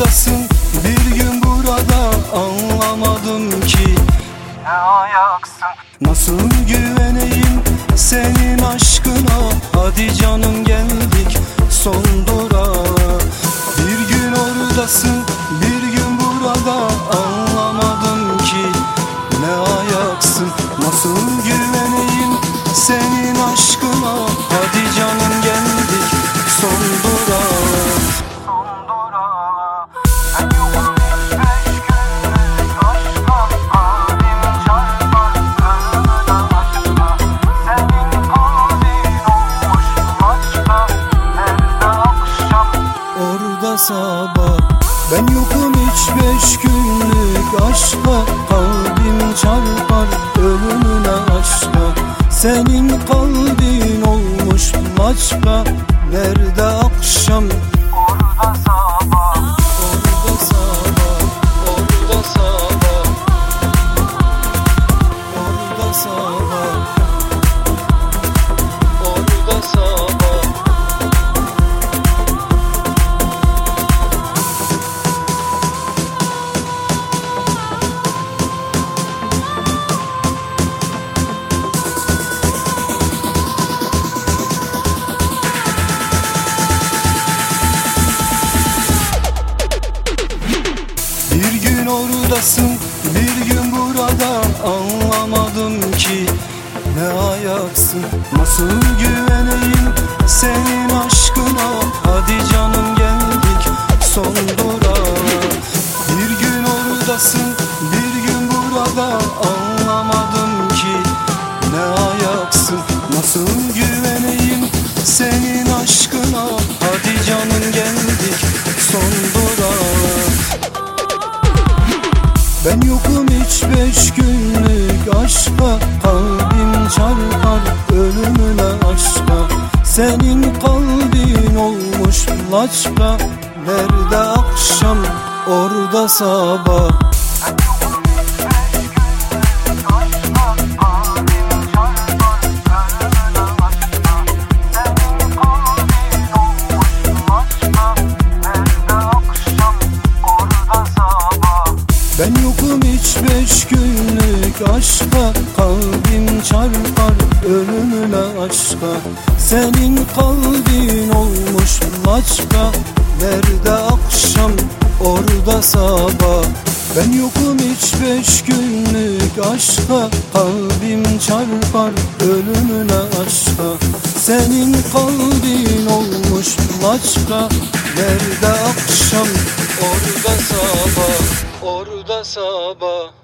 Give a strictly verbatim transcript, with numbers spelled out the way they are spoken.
oradasın, bir gün burada, anlamadım ki ne ayaksın. Nasıl güveneyim senin aşkına? Hadi canım geldik son durağa. Bir gün oradasın, bir gün burada, anlamadım ki ne ayaksın. Nasıl güveneyim senin aşkına? Hadi canım geldik son durağa. Son durağa. Ben yokum hiç beş günlük aşka, kalbim çarpar ölümüne aşka. Senin kalbin olmuş başka, nerede akşam orada sabah. Ben yokum hiç beş günlük aşka, kalbim çarpar ölümüne aşka. Senin kalbin olmuş laçka, nerede akşam orada sabah. orada sabah, orada sabah, orada sabah, orada sabah. Bir gün oradasın, bir gün burada, anlamadım ki ne ayaksın. Nasıl güveneyim senin aşkına? Hadi canım geldik son durağa. Bir gün oradasın, bir gün burada, anlamadım ki ne ayaksın. Nasıl güveneyim senin aşkına? Hadi canım geldik son durağa. Ben yokum hiç beş günlük aşka, kalbim çarpar ölümüne aşka. Senin kalbin olmuş laçka, nerede akşam orada sabah. Ben yokum hiç beş günlük aşka, kalbim çarpar ölümüne aşka. Senin kalbin olmuş laçka, nerede akşam orada sabah. Ben yokum hiç beş günlük aşka, kalbim çarpar ölümüne aşka. Senin kalbin olmuş laçka, nerede akşam orada sabah, orada sabah.